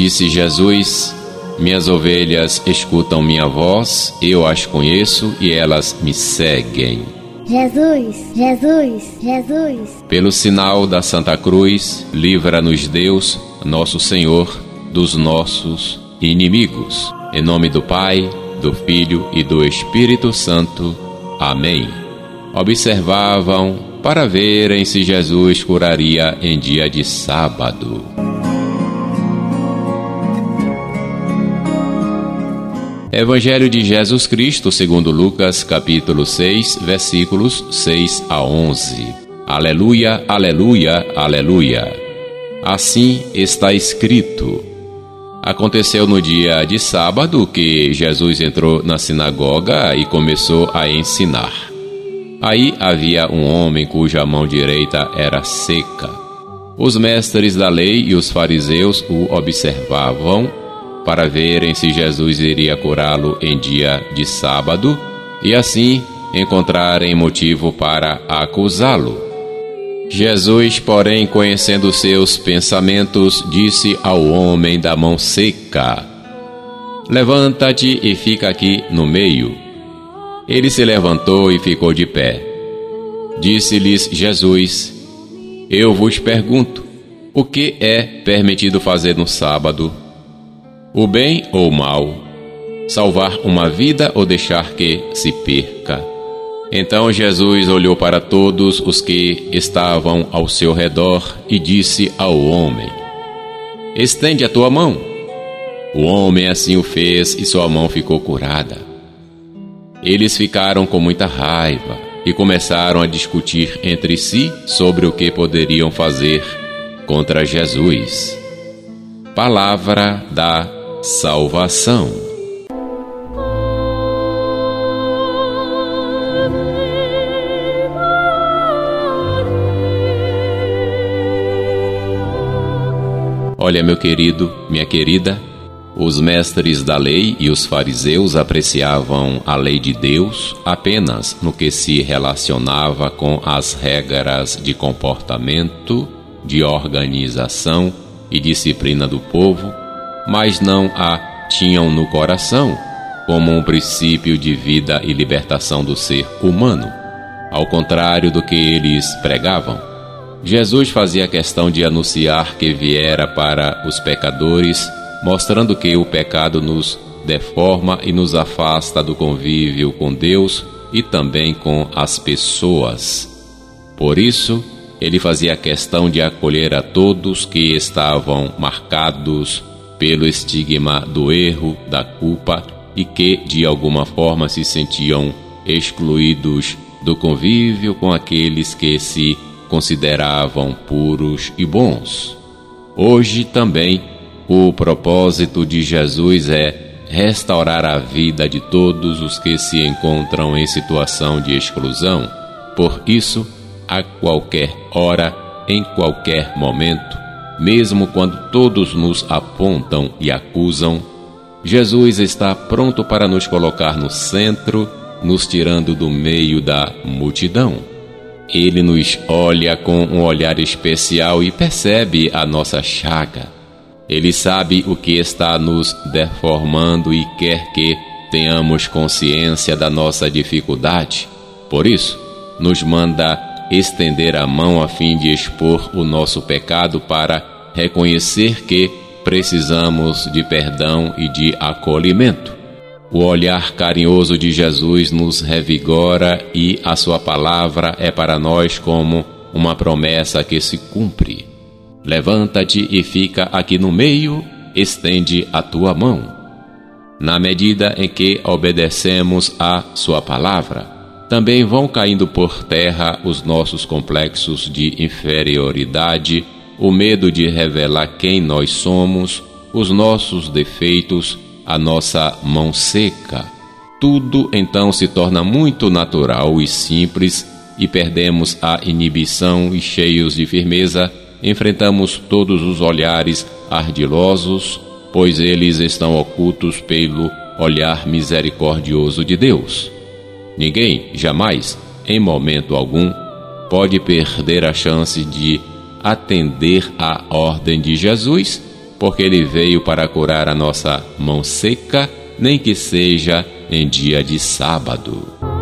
Disse Jesus: minhas ovelhas escutam minha voz, eu as conheço e elas me seguem. Jesus, Jesus, Jesus. Pelo sinal da Santa Cruz, livra-nos Deus, nosso Senhor, dos nossos inimigos. Em nome do Pai, do Filho e do Espírito Santo. Amém. Observavam para verem se Jesus curaria em dia de sábado. Evangelho de Jesus Cristo, segundo Lucas, capítulo 6, versículos 6 a 11. Aleluia, aleluia, aleluia. Assim está escrito. Aconteceu no dia de sábado que Jesus entrou na sinagoga e começou a ensinar. Aí havia um homem cuja mão direita era seca. Os mestres da lei e os fariseus o observavam para verem se Jesus iria curá-lo em dia de sábado e assim encontrarem motivo para acusá-lo. Jesus, porém, conhecendo seus pensamentos, disse ao homem da mão seca: levanta-te e fica aqui no meio. Ele se levantou e ficou de pé. Disse-lhes Jesus: eu vos pergunto, o que é permitido fazer no sábado? O bem ou o mal? Salvar uma vida ou deixar que se perca? Então Jesus olhou para todos os que estavam ao seu redor e disse ao homem: estende a tua mão. O homem assim o fez e sua mão ficou curada. Eles ficaram com muita raiva e começaram a discutir entre si sobre o que poderiam fazer contra Jesus. Palavra da salvação. Olha, meu querido, minha querida, os mestres da lei e os fariseus apreciavam a lei de Deus apenas no que se relacionava com as regras de comportamento, de organização e disciplina do povo, mas não a tinham no coração como um princípio de vida e libertação do ser humano. Ao contrário do que eles pregavam, Jesus fazia questão de anunciar que viera para os pecadores, mostrando que o pecado nos deforma e nos afasta do convívio com Deus e também com as pessoas. Por isso, ele fazia questão de acolher a todos que estavam marcados pelo estigma do erro, da culpa e que, de alguma forma, se sentiam excluídos do convívio com aqueles que se consideravam puros e bons. Hoje também, o propósito de Jesus é restaurar a vida de todos os que se encontram em situação de exclusão. Por isso, a qualquer hora, em qualquer momento, mesmo quando todos nos apontam e acusam, Jesus está pronto para nos colocar no centro, nos tirando do meio da multidão. Ele nos olha com um olhar especial e percebe a nossa chaga. Ele sabe o que está nos deformando e quer que tenhamos consciência da nossa dificuldade. Por isso, nos manda estender a mão a fim de expor o nosso pecado para reconhecer que precisamos de perdão e de acolhimento. O olhar carinhoso de Jesus nos revigora e a sua palavra é para nós como uma promessa que se cumpre. Levanta-te e fica aqui no meio, estende a tua mão. Na medida em que obedecemos a sua palavra, também vão caindo por terra os nossos complexos de inferioridade, o medo de revelar quem nós somos, os nossos defeitos, a nossa mão seca. Tudo então se torna muito natural e simples e perdemos a inibição e cheios de firmeza, enfrentamos todos os olhares ardilosos, pois eles estão ocultos pelo olhar misericordioso de Deus. Ninguém, jamais, em momento algum, pode perder a chance de atender à ordem de Jesus porque Ele veio para curar a nossa mão seca, nem que seja em dia de sábado.